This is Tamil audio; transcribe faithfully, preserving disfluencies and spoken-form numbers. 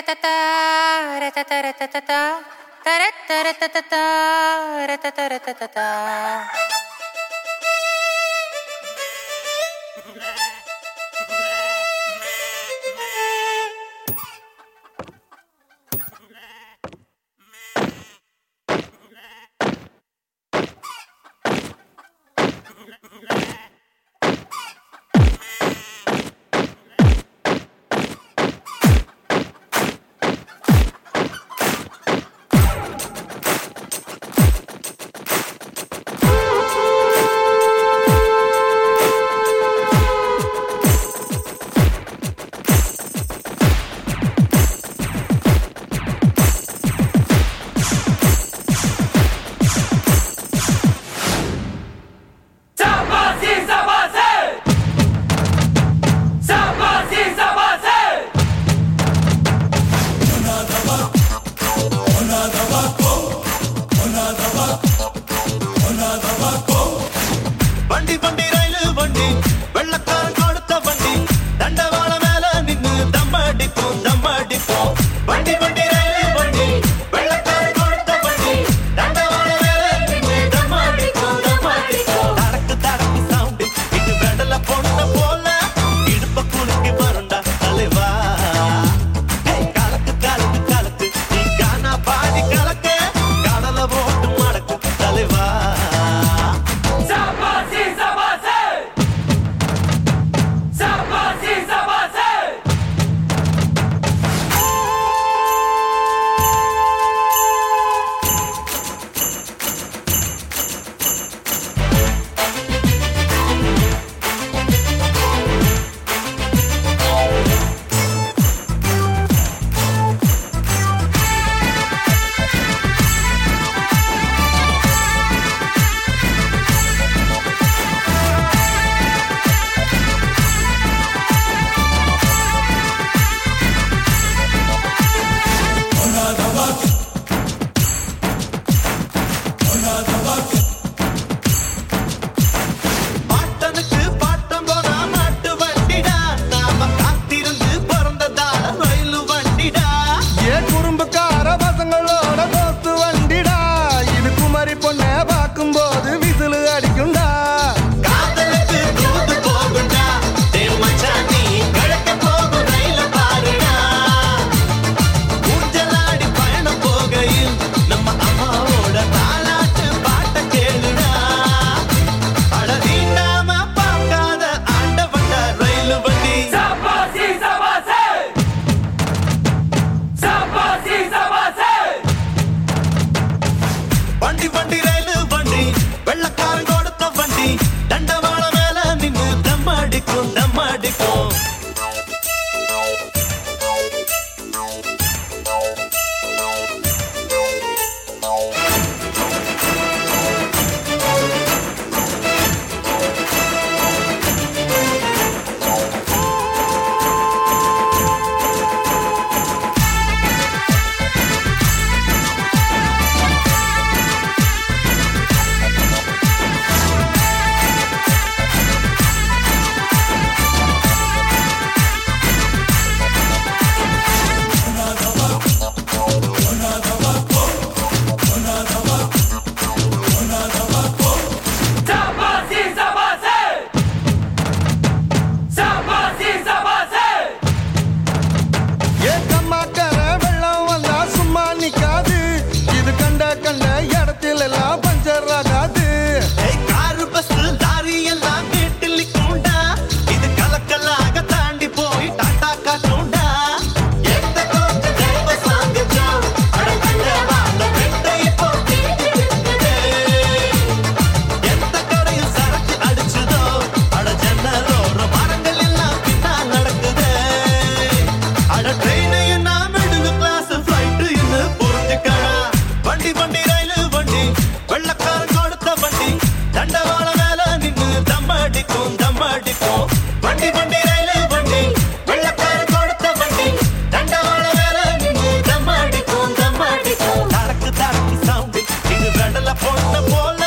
வண்டி வண்டி ரயிலு வண்டி வெள்ளக்காரன் கொடுத்த வண்டி தண்டவாள மேல நின்னு தம்மடிப்போம் தம்மடிப்போம் வண்டி வண்டி ரயிலு வண்டி வெள்ளக்காரன் கொடுத்த வண்டி தண்டவாள மேல நின்னு தம்மடிப்போம் தம்மடிப்போம் தடக்கு தடக்கு சவுண்ட் இது வெடல பொண்ண போல இடுப்ப குலுக்கி வருண்டா தலைவா கலக்கு கலக்கு கலக்கு நீ கானா பாடி கலக்கு கடல போட்டு மடக்கு தலைவா வண்டி வண்டி ரயிலு வண்டி வெள்ளக்காரன் கொடுத்த வண்டி தண்டவாள மேல நின்னு தம்மடிக்கும் தம்மடிக்கும் வண்டி வண்டி ரயிலு வண்டி வெள்ளக்காரன் கொடுத்த வண்டி தண்டவாள மேல நின்னு தம்மடிக்கும் தம்மடிக்கும் தடக்கு தடக்கு சவுண்ட் இது வெடல பொண்ண போல